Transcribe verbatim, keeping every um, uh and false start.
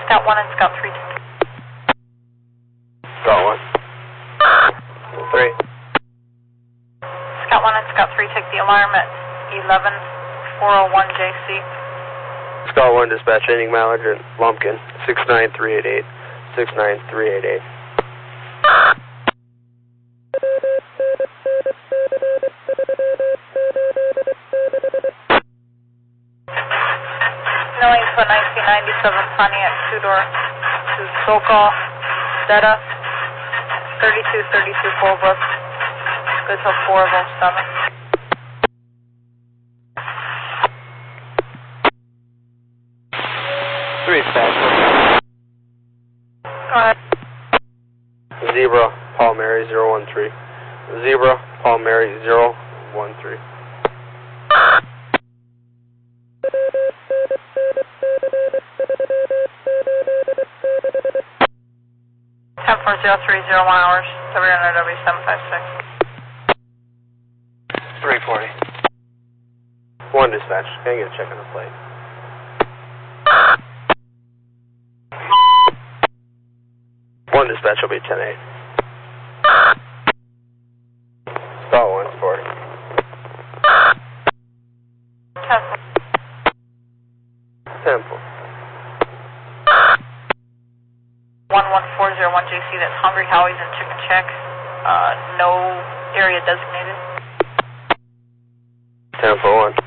Scout one and Scout three. Scout one. Three. Scout one and Scout three take the alarm at eleven four oh one J C. Scout one, dispatch ending Mallard and Lumpkin, six nine three eight eight, six nine three eight eight. Milling to a nineteen ninety-seven Pontiac two-door to Sokol, Zeta, thirty-two thirty-two Fallbrook, good till four of oh seven. Three, dispatch. Go ahead. Zebra, Paul Mary, zero one three. Zebra, Paul Mary, zero one three. ten four zero three zero one hours, W N R W seven five six. three forty. One, dispatch. Can I get a check on the plate? One, dispatch will be ten eight. Scout one, forty. Temple. Temple. one one four zero one J C, that's Hungry Howie's and Chicken Shack. Uh, no area designated. Temple one.